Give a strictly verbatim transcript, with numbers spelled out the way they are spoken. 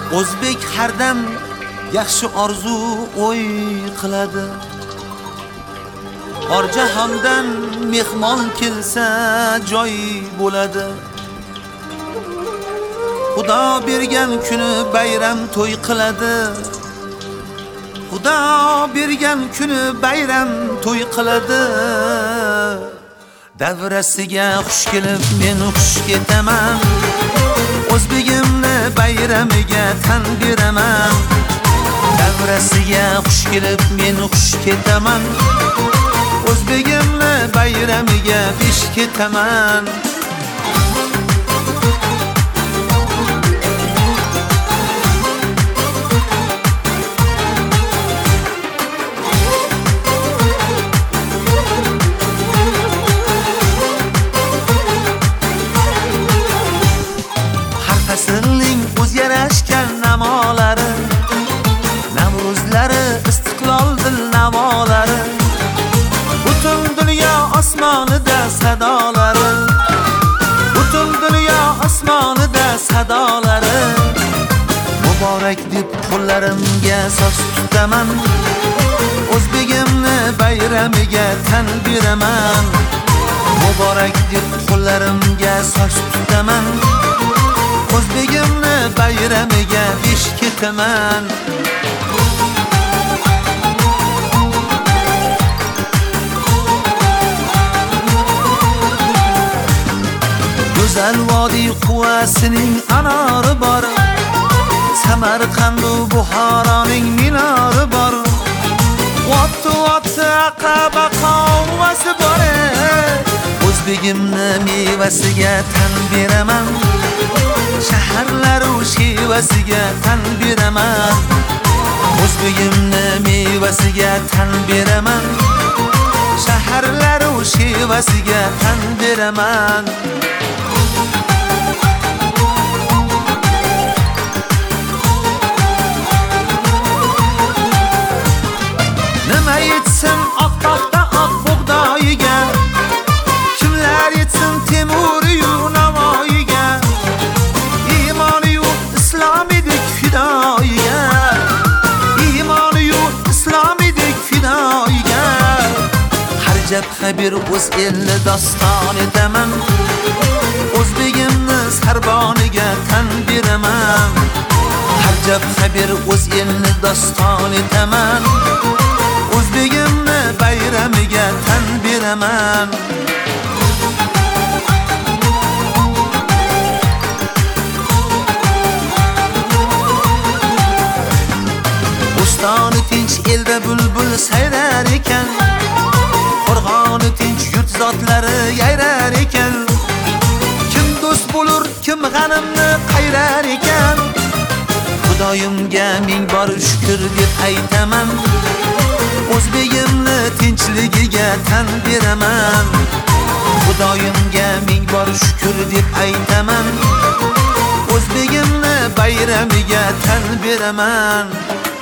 o'zbek hardam yaxshi orzu o'y qiladi. Or jahondan mehmon kelsa joy bo'ladi. Xudo bergan kuni bayram to'y qiladi. Xudo bergan kuni bayram to'y qiladi. Davrasiga xush kelib men xush ketaman. O'zbegimni bayramiga tan beraman. Davrasiga xush kelib men xush ketaman. O'zbegimni bayramiga besh ketaman. Faslning o'zgarashgan namolari, Navruzlari, istiqlol dil namolari, butun dunyo osmonida sadolari, butun dunyo osmonida sadolari. Muborak deb qo'llarimga soch tutaman. O'zbegimni bayramiga tan beraman. Muborak deb qo'llarimga soch tutaman. O'zbegimni bayramiga besh ketaman. Go'zal vodiy quvasining anori bor. Samarqand va Buxoroning minori bor. Ot-ot Aqaba qovasi bor. O'zbegimni mevasiga tan beraman. Shaharlar u shevasiga tan beraman. O'zbegimni mevasiga tan beraman. Shaharlar u shevasiga tan beraman. Nima yetsin oq paxta oq bug'doyiga, kimlar yetsin Temuriyu Navoiyga, iymoni yo'q islomidek fidoyiga, iymoni yo'q islomidek fidoyiga. Har jabha bir o'z elni doston etaman. O'zbegimni sarboniga tan beraman. Har jabha bir o'z elni doston etaman. O'zbegimni bayramiga tan beraman. Bo'stoni tinch elda bulbul sayrar ekan. Qo'rg'oni tinch yurt zotlari yayrar ekan. Kim do'st bo'lur, kim g'animni qayrar ekan. Xudoyimga ming bor shukr deb aytaman. O'zbegimni tinchligiga tan beraman. Xudoyimga ming bor shukr deb aytaman. O'zbegimni bayramiga tan beraman.